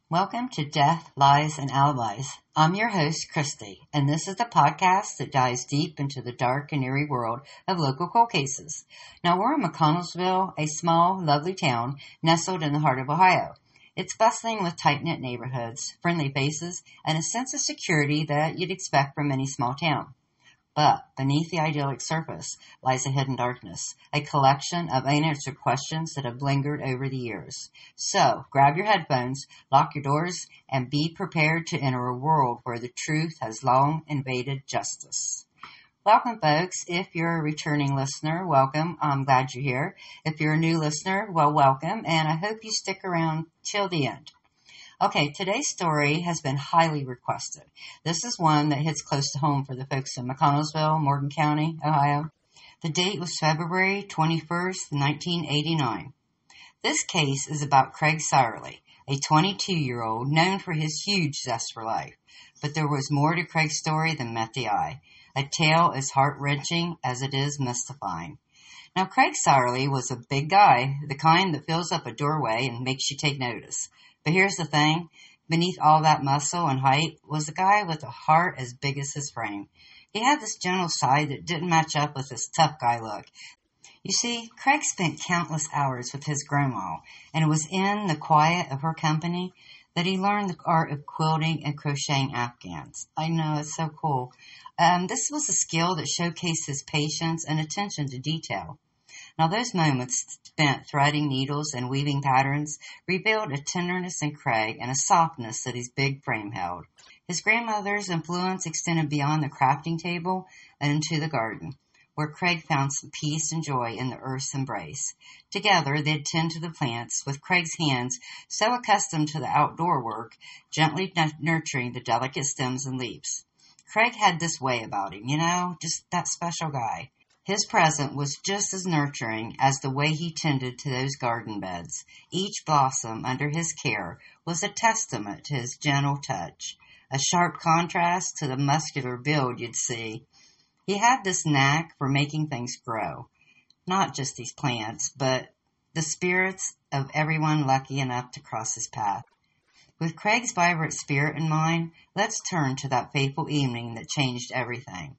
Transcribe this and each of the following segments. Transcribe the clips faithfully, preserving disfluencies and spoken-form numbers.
Welcome to Death, Lies, and Alibis. I'm your host, Christy, and this is the podcast that dives deep into the dark and eerie world of local cold cases. Now, we're in McConnellsville, a small, lovely town nestled in the heart of Ohio. It's bustling with tight-knit neighborhoods, friendly faces, and a sense of security that you'd expect from any small town. But beneath the idyllic surface lies a hidden darkness, a collection of unanswered questions that have lingered over the years. So, grab your headphones, lock your doors, and be prepared to enter a world where the truth has long invaded justice. Welcome, folks. If you're a returning listener, welcome. I'm glad you're here. If you're a new listener, well, welcome, and I hope you stick around till the end. Okay, today's story has been highly requested. This is one that hits close to home for the folks in McConnellsville, Morgan County, Ohio. The date was February twenty-first, nineteen eighty-nine. This case is about Craig Sirely, a twenty-two-year-old known for his huge zest for life. But there was more to Craig's story than met the eye. A tale as heart-wrenching as it is mystifying. Now, Craig Sirely was a big guy, the kind that fills up a doorway and makes you take notice. But here's the thing, beneath all that muscle and height was a guy with a heart as big as his frame. He had this gentle side that didn't match up with his tough guy look. You see, Craig spent countless hours with his grandma, and it was in the quiet of her company that he learned the art of quilting and crocheting afghans. I know, it's so cool. Um, this was a skill that showcased his patience and attention to detail. Now, those moments spent threading needles and weaving patterns revealed a tenderness in Craig and a softness that his big frame held. His grandmother's influence extended beyond the crafting table and into the garden, where Craig found some peace and joy in the earth's embrace. Together, they'd tend to the plants, with Craig's hands so accustomed to the outdoor work, gently nurturing the delicate stems and leaves. Craig had this way about him, you know, just that special guy. His presence was just as nurturing as the way he tended to those garden beds. Each blossom under his care was a testament to his gentle touch, a sharp contrast to the muscular build you'd see. He had this knack for making things grow, not just these plants, but the spirits of everyone lucky enough to cross his path. With Craig's vibrant spirit in mind, let's turn to that fateful evening that changed everything.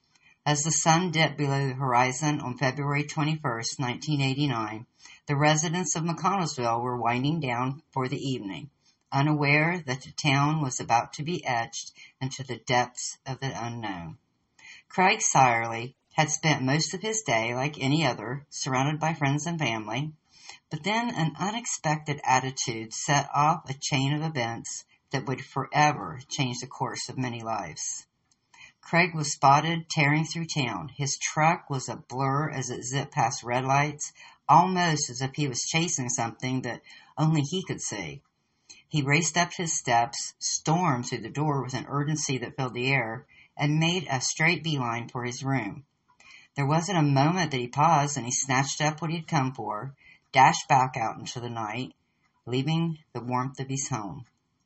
As the sun dipped below the horizon on February twenty-first, nineteen eighty-nine, the residents of McConnellsville were winding down for the evening, unaware that the town was about to be etched into the depths of the unknown. Craig Sirely had spent most of his day, like any other, surrounded by friends and family, but then an unexpected attitude set off a chain of events that would forever change the course of many lives. Craig was spotted tearing through town. His truck was a blur as it zipped past red lights, almost as if he was chasing something that only he could see. He raced up his steps, stormed through the door with an urgency that filled the air, and made a straight beeline for his room. There wasn't a moment that he paused, and he snatched up what he'd come for, dashed back out into the night, leaving the warmth of his home.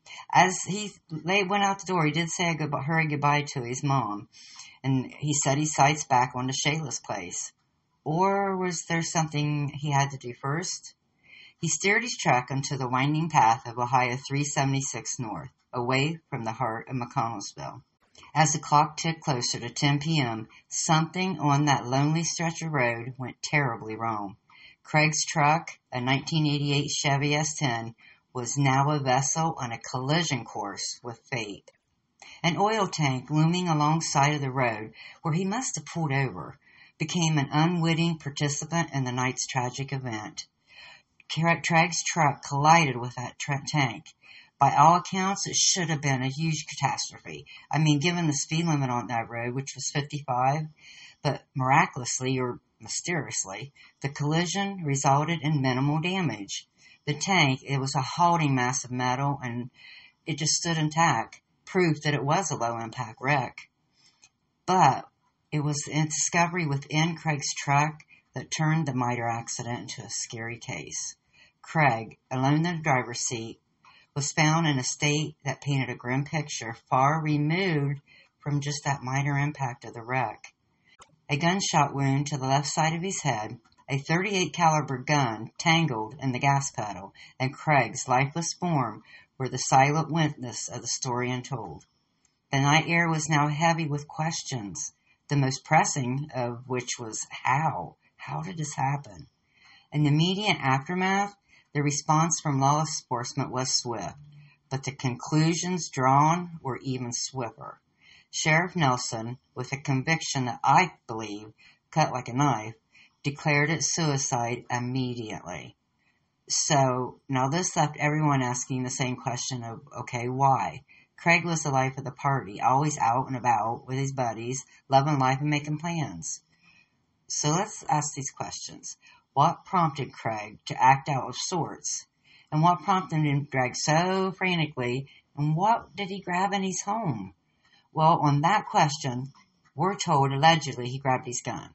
As he went out the door, he did say a goodbye, hurry goodbye to his mom, and he set his sights back onto Shayla's place. Or was there something he had to do first? He steered his truck onto the winding path of Ohio three seventy-six North, away from the heart of McConnellsville. As the clock ticked closer to ten p.m., something on that lonely stretch of road went terribly wrong. Craig's truck, a nineteen eighty-eight Chevy S ten, was now a vessel on a collision course with fate. An oil tank looming alongside of the road, where he must have pulled over, became an unwitting participant in the night's tragic event. Craig's truck collided with that tra- tank. By all accounts, it should have been a huge catastrophe. I mean, given the speed limit on that road, which was fifty-five, but miraculously or mysteriously, the collision resulted in minimal damage. The tank, it was a halting mass of metal, and it just stood intact, proof that it was a low-impact wreck. But it was the discovery within Craig's truck that turned the Miter accident into a scary case. Craig, alone in the driver's seat, was found in a state that painted a grim picture far removed from just that minor impact of the wreck. A gunshot wound to the left side of his head, a thirty-eight caliber gun tangled in the gas pedal, and Craig's lifeless form were the silent witness of the story untold. The night air was now heavy with questions, the most pressing of which was how? How did this happen? In the immediate aftermath, the response from law enforcement was swift, but the conclusions drawn were even swifter. Sheriff Nelson, with a conviction that I believe cut like a knife, declared it suicide immediately. So now this left everyone asking the same question of, okay, why? Craig was the life of the party, always out and about with his buddies, loving life and making plans. So let's ask these questions. What prompted Craig to act out of sorts? And what prompted him to drag so frantically? And what did he grab in his home? Well, on that question, we're told allegedly he grabbed his gun.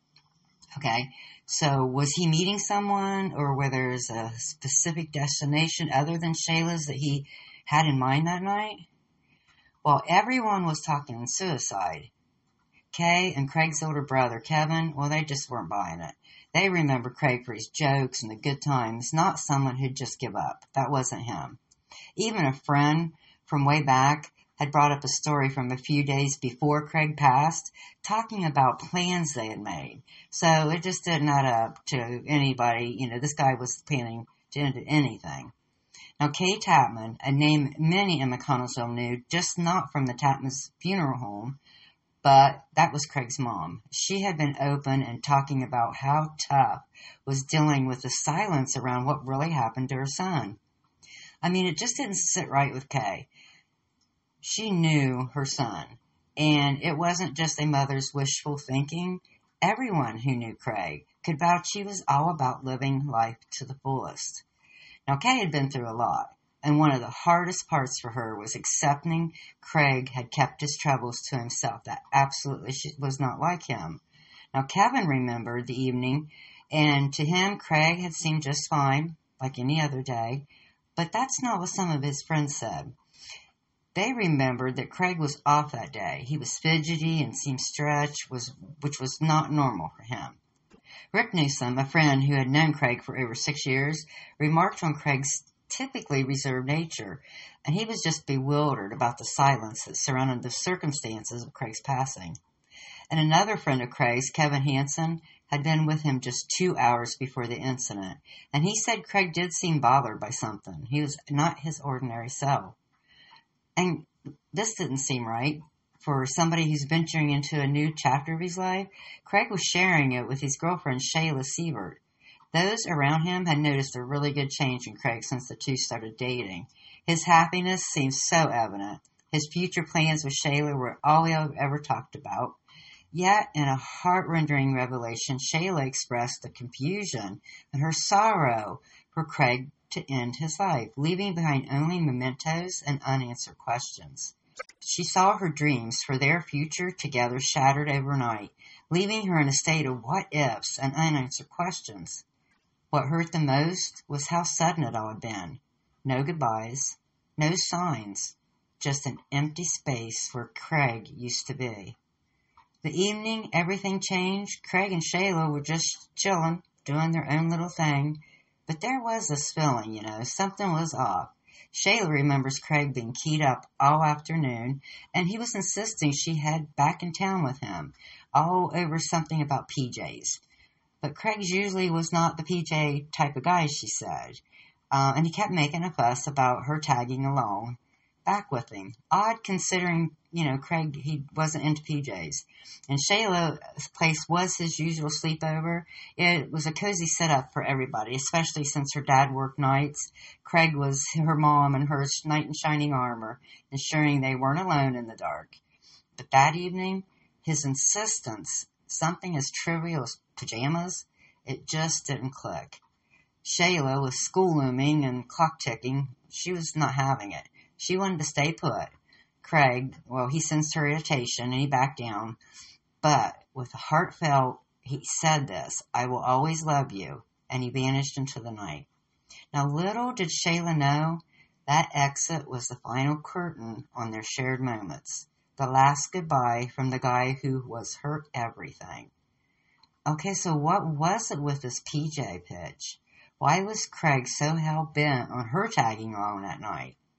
Okay, so was he meeting someone, or were there a specific destination other than Shayla's that he had in mind that night? Well, everyone was talking suicide. Kay and Craig's older brother, Kevin, well, they just weren't buying it. They remember Craig for his jokes and the good times, not someone who'd just give up. That wasn't him. Even a friend from way back had brought up a story from a few days before Craig passed, talking about plans they had made. So it just didn't add up to anybody. You know, this guy was planning to end anything. Now, Kay Tapman, a name many in McConnellsville knew, just not from the Tapman's funeral home, but that was Craig's mom. She had been open and talking about how tough was dealing with the silence around what really happened to her son. I mean, it just didn't sit right with Kay. She knew her son, and it wasn't just a mother's wishful thinking. Everyone who knew Craig could vouch he was all about living life to the fullest. Now, Kay had been through a lot, and one of the hardest parts for her was accepting Craig had kept his troubles to himself. That absolutely was not like him. Now, Kevin remembered the evening, and to him, Craig had seemed just fine, like any other day, but that's not what some of his friends said. They remembered that Craig was off that day. He was fidgety and seemed stretched, was, which was not normal for him. Rick Newsom, a friend who had known Craig for over six years, remarked on Craig's typically reserved nature, and he was just bewildered about the silence that surrounded the circumstances of Craig's passing. And another friend of Craig's, Kevin Hansen, had been with him just two hours before the incident, and he said Craig did seem bothered by something. He was not his ordinary self. And this didn't seem right. For somebody who's venturing into a new chapter of his life, Craig was sharing it with his girlfriend, Shayla Sievert. Those around him had noticed a really good change in Craig since the two started dating. His happiness seemed so evident. His future plans with Shayla were all he ever talked about. Yet, in a heart-rending revelation, Shayla expressed the confusion and her sorrow for Craig to end his life, leaving behind only mementos and unanswered questions. She saw her dreams for their future together shattered overnight, leaving her in a state of what-ifs and unanswered questions. What hurt the most was how sudden it all had been. No goodbyes, no signs, just an empty space where Craig used to be. The evening everything changed. Craig and Shayla were just chilling, doing their own little thing. But there was this feeling, you know, something was off. Shayla remembers Craig being keyed up all afternoon, and he was insisting she head back in town with him, all over something about P Js. But Craig usually was not the P J type of guy, she said, uh, and he kept making a fuss about her tagging along back with him. Odd considering, you know, Craig, he wasn't into P Js. And Shayla's place was his usual sleepover. It was a cozy setup for everybody, especially since her dad worked nights. Craig was her mom and her knight in shining armor, ensuring they weren't alone in the dark. But that evening, his insistence, something as trivial as pajamas, it just didn't click. Shayla, with school looming and clock ticking, she was not having it. She wanted to stay put. Craig, well, he sensed her irritation and he backed down. But with a heartfelt, he said this, "I will always love you," and he vanished into the night. Now, little did Shayla know that exit was the final curtain on their shared moments, the last goodbye from the guy who was her everything. Okay, so what was it with this P J pitch? Why was Craig so hell-bent on her tagging along that night?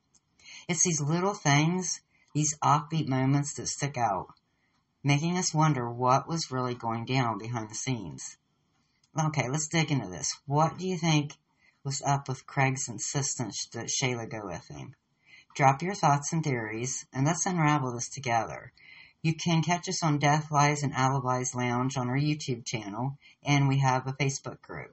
It's these little things, these offbeat moments that stick out, making us wonder what was really going down behind the scenes. Okay, let's dig into this. What do you think was up with Craig's insistence that Shayla go with him? Drop your thoughts and theories, and let's unravel this together. You can catch us on Death, Lies, and Alibis Lounge on our YouTube channel, and we have a Facebook group.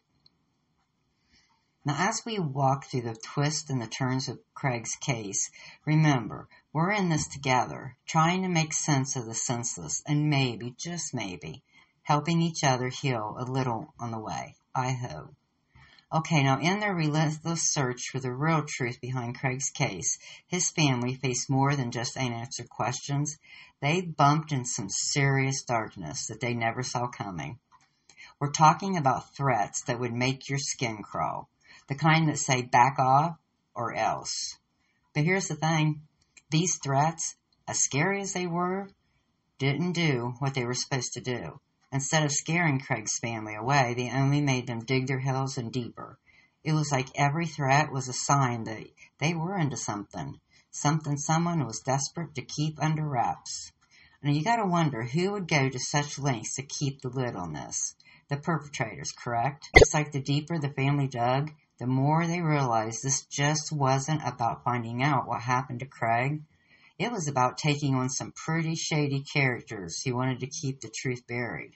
Now, as we walk through the twists and the turns of Craig's case, remember, we're in this together, trying to make sense of the senseless, and maybe, just maybe, helping each other heal a little on the way. I hope. Okay, now in their relentless search for the real truth behind Craig's case, his family faced more than just unanswered questions. They bumped in some serious darkness that they never saw coming. We're talking about threats that would make your skin crawl, the kind that say back off or else. But here's the thing, these threats, as scary as they were, didn't do what they were supposed to do. Instead of scaring Craig's family away, they only made them dig their heels in deeper. It was like every threat was a sign that they were into something, something someone was desperate to keep under wraps. Now you gotta wonder who would go to such lengths to keep the lid on this. The perpetrators, correct? It's like the deeper the family dug, the more they realized this just wasn't about finding out what happened to Craig. It was about taking on some pretty shady characters who wanted to keep the truth buried.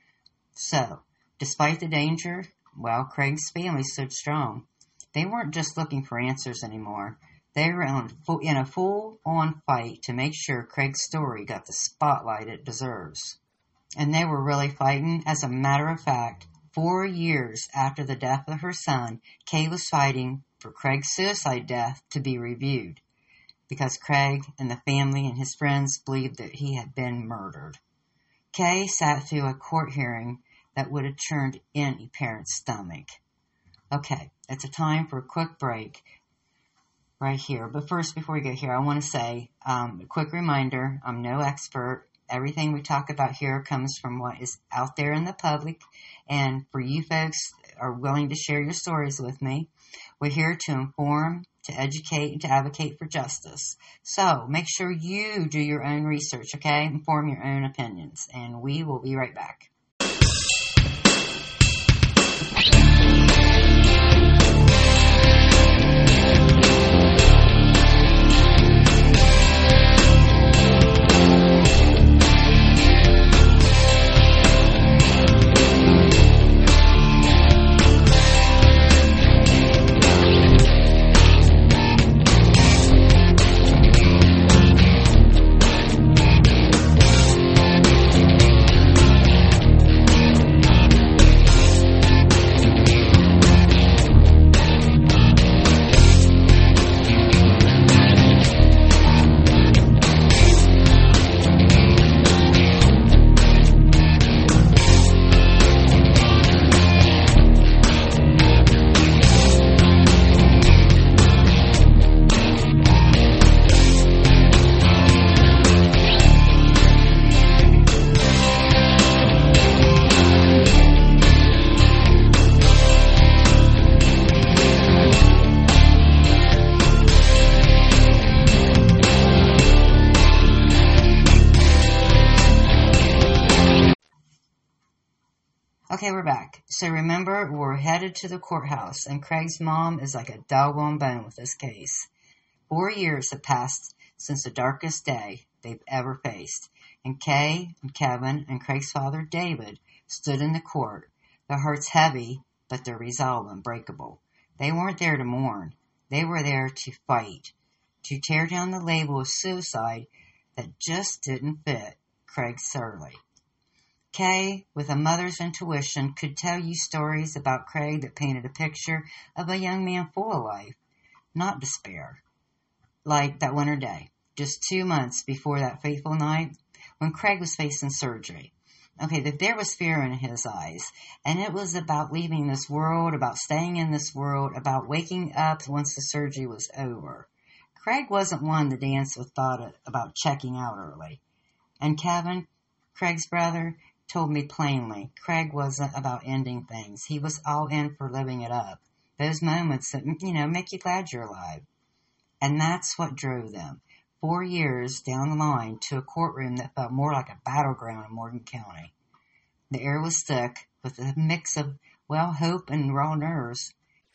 So, despite the danger, well, Craig's family stood strong. They weren't just looking for answers anymore. They were in a full-on fight to make sure Craig's story got the spotlight it deserves. And they were really fighting. As a matter of fact, four years after the death of her son, Kay was fighting for Craig's suicide death to be reviewed, because Craig and the family and his friends believed that he had been murdered. Kay sat through a court hearing that would have turned any parent's stomach. Okay, it's a time for a quick break right here. But first, before we get here, I want to say um, a quick reminder, I'm no expert. Everything we talk about here comes from what is out there in the public. And for you folks that are willing to share your stories with me, we're here to inform, to educate, and to advocate for justice. So make sure you do your own research, okay? Inform your own opinions. And we will be right back. Okay, we're back. So remember, we're headed to the courthouse, and Craig's mom is like a doggone bone with this case. Four years have passed since the darkest day they've ever faced, and Kay and Kevin and Craig's father, David, stood in the court, their hearts heavy, but their resolve unbreakable. They weren't there to mourn. They were there to fight, to tear down the label of suicide that just didn't fit Craig Surley. Kay, with a mother's intuition, could tell you stories about Craig that painted a picture of a young man full of life, not despair. Like that winter day, just two months before that fateful night, when Craig was facing surgery. Okay, that there was fear in his eyes, and it was about leaving this world, about staying in this world, about waking up once the surgery was over. Craig wasn't one to dance with thought about checking out early. And Kevin, Craig's brother, told me plainly, Craig wasn't about ending things. He was all in for living it up. Those moments that, you know, make you glad you're alive. And that's what drove them, four years down the line, to a courtroom that felt more like a battleground in Morgan County. The air was thick with a mix of, well, hope and raw nerves.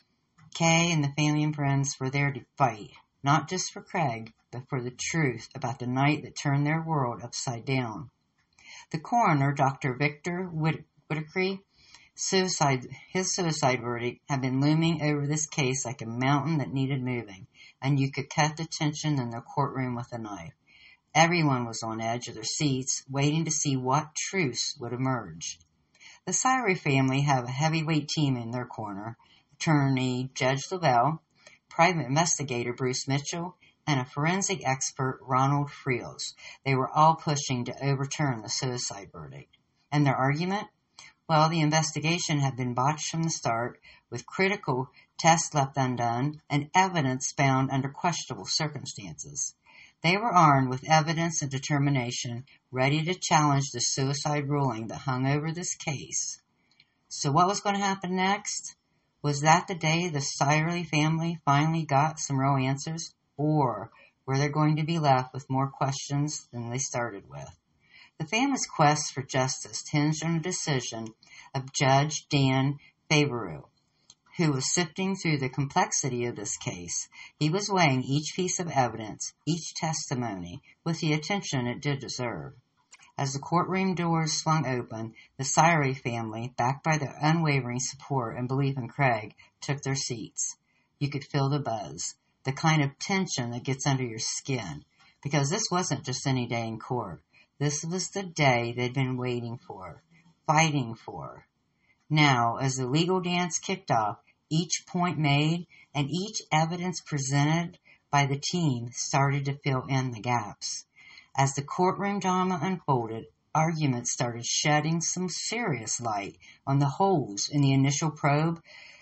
Kay and the family and friends were there to fight, not just for Craig, but for the truth about the night that turned their world upside down. The coroner, Doctor Victor Whit- Whitaker, suicide, his suicide verdict had been looming over this case like a mountain that needed moving, and you could cut the tension in the courtroom with a knife. Everyone was on edge of their seats, waiting to see what truths would emerge. The Syrie family have a heavyweight team in their corner: attorney Judge Lavelle, private investigator Bruce Mitchell, and a forensic expert, Ronald Friels. They were all pushing to overturn the suicide verdict. And their argument? Well, the investigation had been botched from the start, with critical tests left undone and evidence found under questionable circumstances. They were armed with evidence and determination, ready to challenge the suicide ruling that hung over this case. So what was going to happen next? Was that the day the Syrie family finally got some real answers? Or were they going to be left with more questions than they started with? The family's quest for justice hinged on a decision of Judge Dan Favreau, who was sifting through the complexity of this case. He was weighing each piece of evidence, each testimony, with the attention it did deserve. As the courtroom doors swung open, the Syrie family, backed by their unwavering support and belief in Craig, took their seats. You could feel the buzz, the kind of tension that gets under your skin, because this wasn't just any day in court. This was the day they'd been waiting for, fighting for. Now, as the legal dance kicked off, each point made and each evidence presented by the team started to fill in the gaps. As the courtroom drama unfolded, arguments started shedding some serious light on the holes in the initial probe.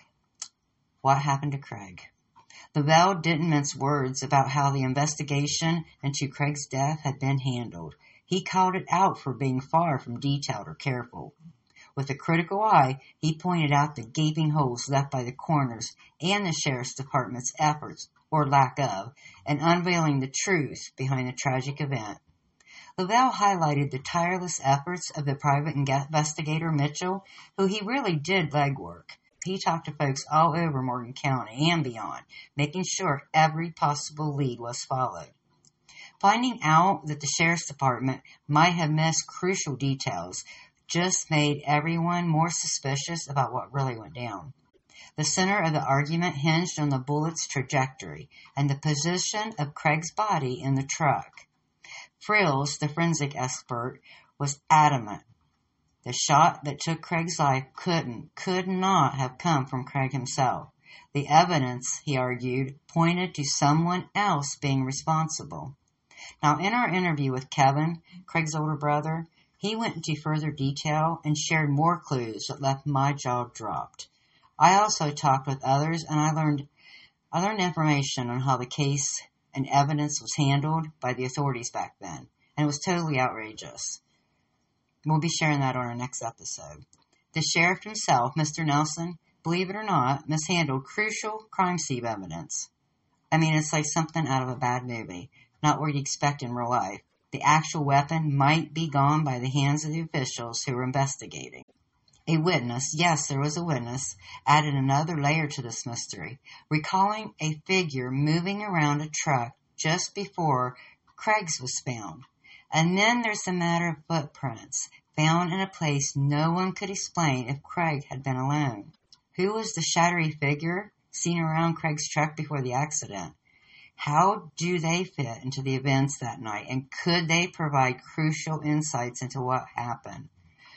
What happened to Craig? Lavelle didn't mince words about how the investigation into Craig's death had been handled. He called it out for being far from detailed or careful. With a critical eye, he pointed out the gaping holes left by the coroner's and the sheriff's department's efforts, or lack of, in unveiling the truth behind the tragic event. Lavelle highlighted the tireless efforts of the private investigator Mitchell, who he really did legwork. He talked to folks all over Morgan County and beyond, making sure every possible lead was followed. Finding out that the sheriff's department might have missed crucial details just made everyone more suspicious about what really went down. The center of the argument hinged on the bullet's trajectory and the position of Craig's body in the truck. Friels, the forensic expert, was adamant. The shot that took Craig's life couldn't, could not have come from Craig himself. The evidence, he argued, pointed to someone else being responsible. Now, in our interview with Kevin, Craig's older brother, he went into further detail and shared more clues that left my jaw dropped. I also talked with others, and I learned, I learned information on how the case and evidence was handled by the authorities back then, and it was totally outrageous. We'll be sharing that on our next episode. The sheriff himself, Mister Nelson, believe it or not, mishandled crucial crime scene evidence. I mean, it's like something out of a bad movie, not what you'd expect in real life. The actual weapon might be gone by the hands of the officials who were investigating. A witness, yes, there was a witness, added another layer to this mystery, recalling a figure moving around a truck just before Craig's was found. And then there's the matter of footprints, found in a place no one could explain if Craig had been alone. Who was the shadowy figure seen around Craig's truck before the accident? How do they fit into the events that night, and could they provide crucial insights into what happened?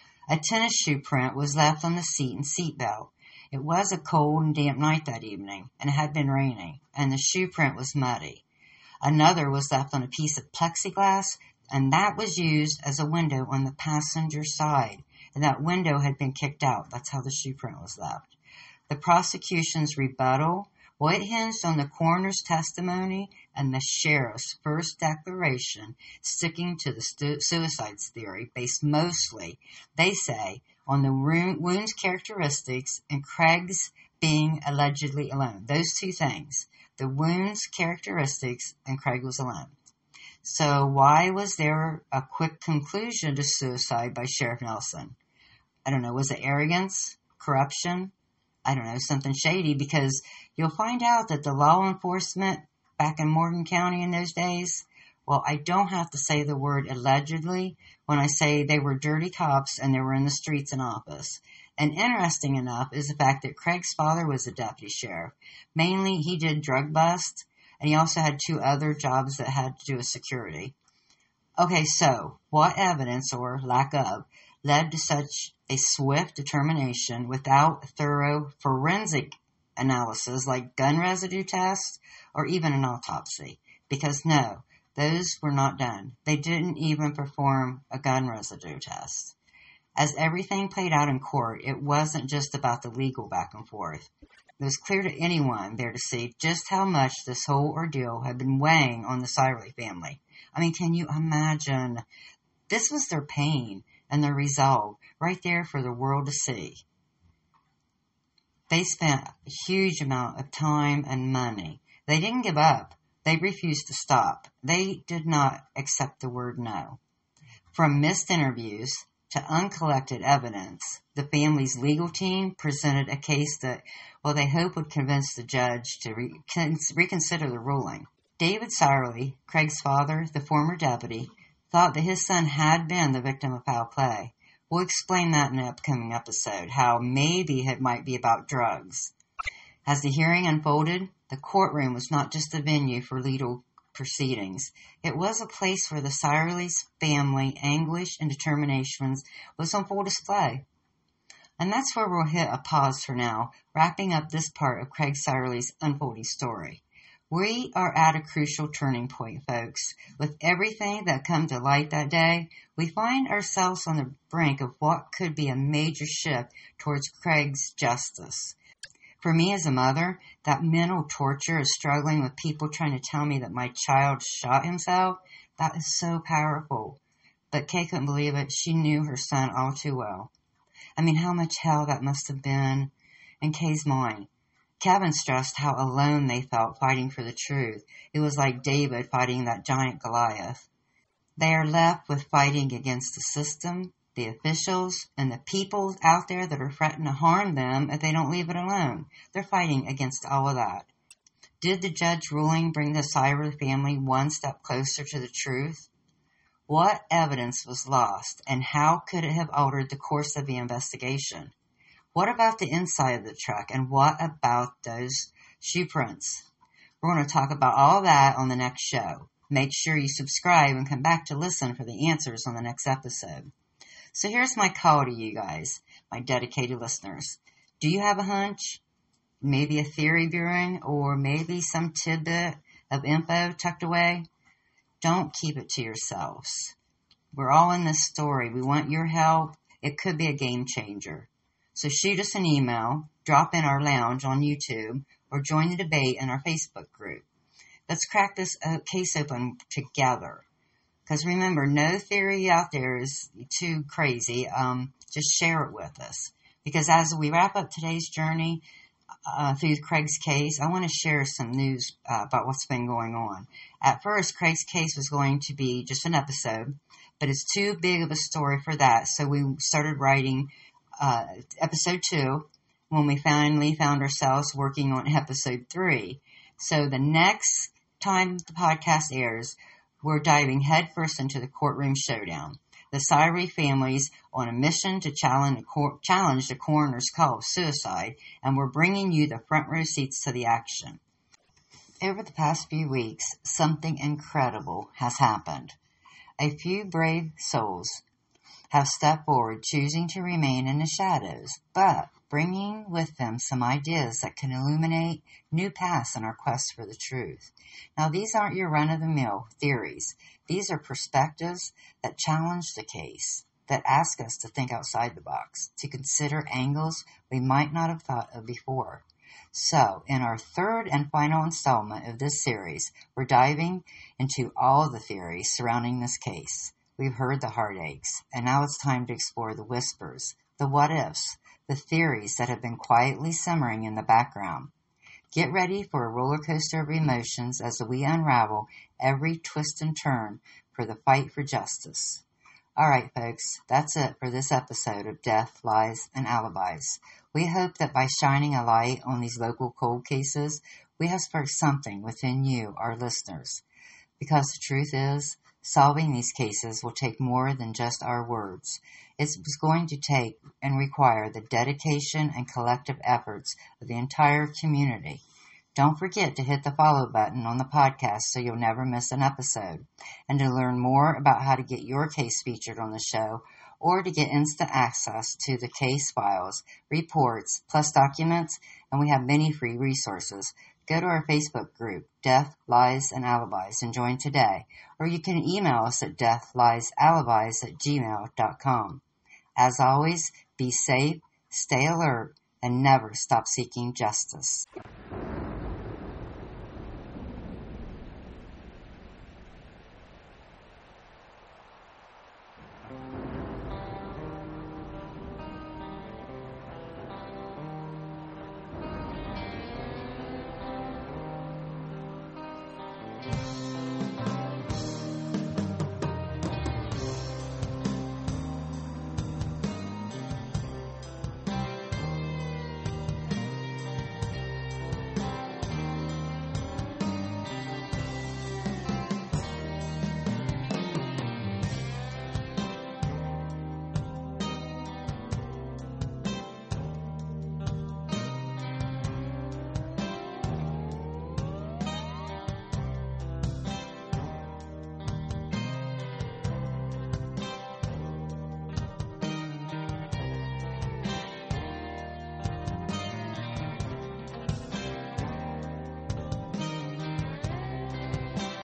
A tennis shoe print was left on the seat and seatbelt. It was a cold and damp night that evening, and it had been raining, and the shoe print was muddy. Another was left on a piece of plexiglass, and that was used as a window on the passenger side, and that window had been kicked out. That's how the shoe print was left. The prosecution's rebuttal, well, it hinged on the coroner's testimony and the sheriff's first declaration, sticking to the stu- suicides theory, based mostly, they say, on the wound's characteristics and Craig's being allegedly alone. Those two things. The wounds, characteristics, and Craig was alone. So why was there a quick conclusion to suicide by Sheriff Nelson? I don't know. Was it arrogance? Corruption? I don't know. Something shady, because you'll find out that the law enforcement back in Morgan County in those days, well, I don't have to say the word allegedly when I say they were dirty cops and they were in the streets in office. And interesting enough is the fact that Craig's father was a deputy sheriff. Mainly, he did drug bust, and he also had two other jobs that had to do with security. Okay, so what evidence, or lack of, led to such a swift determination without thorough forensic analysis like gun residue tests or even an autopsy? Because no, those were not done. They didn't even perform a gun residue test. As everything played out in court, it wasn't just about the legal back and forth. It was clear to anyone there to see just how much this whole ordeal had been weighing on the Sirely family. I mean, can you imagine? This was their pain and their resolve right there for the world to see. They spent a huge amount of time and money. They didn't give up. They refused to stop. They did not accept the word no. From missed interviews to uncollected evidence, the family's legal team presented a case that, well, they hope would convince the judge to re- reconsider the ruling. David Sirely, Craig's father, the former deputy, thought that his son had been the victim of foul play. We'll explain that in an upcoming episode, how maybe it might be about drugs. As the hearing unfolded, the courtroom was not just a venue for legal proceedings. It was a place where the Sirely's family anguish and determinations was on full display. And that's where we'll hit a pause for now, wrapping up this part of Craig Sirely's unfolding story. We are at a crucial turning point, folks. With everything that come to light that day, we find ourselves on the brink of what could be a major shift towards Craig's justice. For me as a mother, that mental torture of struggling with people trying to tell me that my child shot himself, that is so powerful. But Kay couldn't believe it. She knew her son all too well. I mean, how much hell that must have been in Kay's mind. Kevin stressed how alone they felt fighting for the truth. It was like David fighting that giant Goliath. They are left with fighting against the system, the officials, and the people out there that are threatening to harm them if they don't leave it alone. They're fighting against all of that. Did the judge ruling bring the Sirely family one step closer to the truth? What evidence was lost, and how could it have altered the course of the investigation? What about the inside of the truck, and what about those shoe prints? We're going to talk about all that on the next show. Make sure you subscribe and come back to listen for the answers on the next episode. So here's my call to you guys, my dedicated listeners. Do you have a hunch? Maybe a theory brewing, or maybe some tidbit of info tucked away? Don't keep it to yourselves. We're all in this story. We want your help. It could be a game changer. So shoot us an email, drop in our lounge on YouTube, or join the debate in our Facebook group. Let's crack this uh, case open together. Because remember, no theory out there is too crazy. Um, just share it with us. Because as we wrap up today's journey uh, through Craig's case, I want to share some news uh, about what's been going on. At first, Craig's case was going to be just an episode, but it's too big of a story for that. So we started writing uh, episode two when we finally found ourselves working on episode three. So the next time the podcast airs, we're diving headfirst into the courtroom showdown. The Sirely family's on a mission to challenge, challenge the coroner's call of suicide, and we're bringing you the front row seats to the action. Over the past few weeks, something incredible has happened. A few brave souls have stepped forward, choosing to remain in the shadows, but bringing with them some ideas that can illuminate new paths in our quest for the truth. Now, these aren't your run-of-the-mill theories. These are perspectives that challenge the case, that ask us to think outside the box, to consider angles we might not have thought of before. So, in our third and final installment of this series, we're diving into all the theories surrounding this case. We've heard the heartaches, and now it's time to explore the whispers, the what-ifs, the theories that have been quietly simmering in the background. Get ready for a roller coaster of emotions as we unravel every twist and turn for the fight for justice. All right, folks, that's it for this episode of Death, Lies, and Alibis. We hope that by shining a light on these local cold cases, we have sparked something within you, our listeners. Because the truth is, solving these cases will take more than just our words. It's going to take and require the dedication and collective efforts of the entire community. Don't forget to hit the follow button on the podcast so you'll never miss an episode. And to learn more about how to get your case featured on the show, or to get instant access to the case files, reports, plus documents, and we have many free resources, go to our Facebook group, Death, Lies, and Alibis, and join today. Or you can email us at deathliesalibis at gmail dot com. As always, be safe, stay alert, and never stop seeking justice.